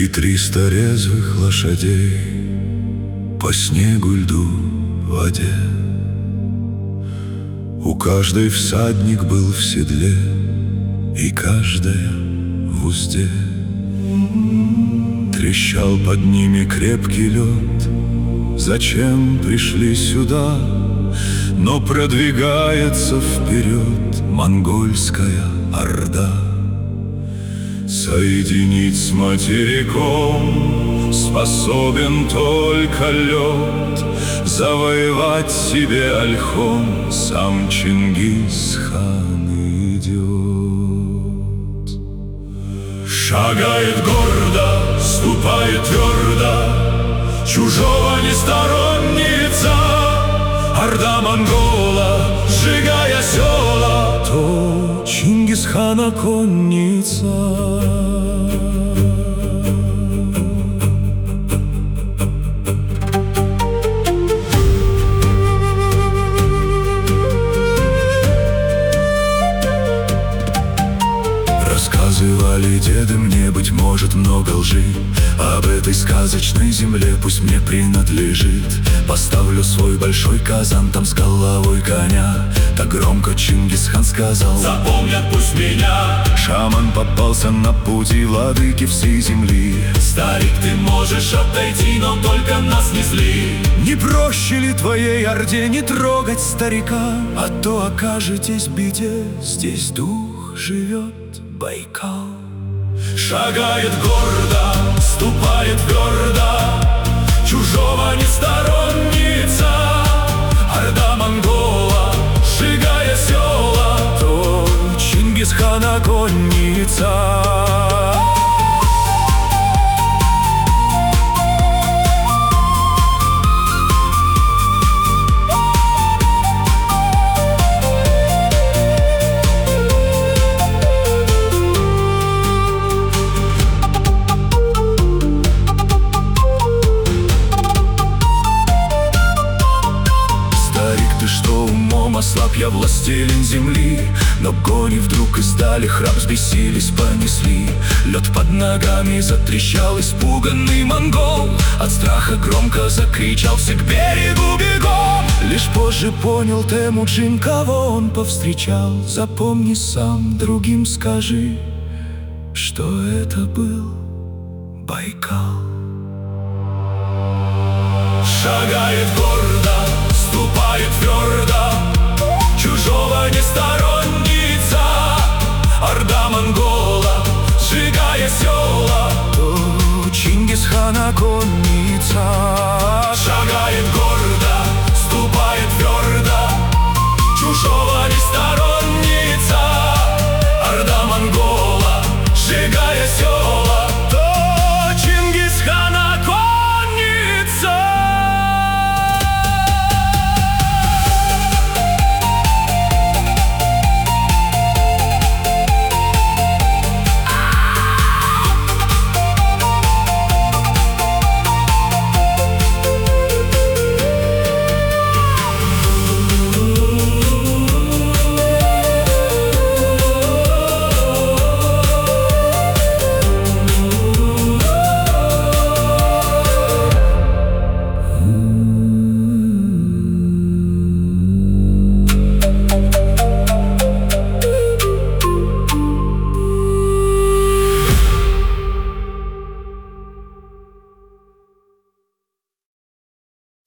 И 300 резвых лошадей по снегу, льду, воде. У каждой всадник был в седле, и каждая в узде. Трещал под ними крепкий лед. Зачем пришли сюда? Но продвигается вперед монгольская орда. Соединить с материком способен только лед. Завоевать себе ольхом сам Чингис-хан идет. Шагает гордо, ступает твердо, чужого не сторонница. Орда монгола, сжигая села, то Чингисхана конница. Рассказывали деды мне, быть может, много лжи. Об этой сказочной земле пусть мне принадлежит. Поставлю свой большой казан там с головой коня. Так громко Чингисхан сказал: запомнят пусть меня. Шаман попался на пути владыки всей земли. Старик, ты можешь отойти, но только нас не зли. Не проще ли твоей орде не трогать старика? А то окажетесь в беде, здесь дух живет Байкал. Шагает гордо, ступает твердо, чужого не сторонница. Орда монгола, сжигая села, то Чингисхана конница. Ослаб я, властелин земли, но кони вдруг издали храп, взбесились, понесли. Лед под ногами затрещал, испуганный монгол от страха громко закричал: все к берегу бегом! Лишь позже понял Темуджин, кого он повстречал. Запомни сам, другим скажи, что это был Байкал. Шагает гордо, ступает твердо, чужого не сторонница. Орда монгола, сжигая села, то Чингисхана конница.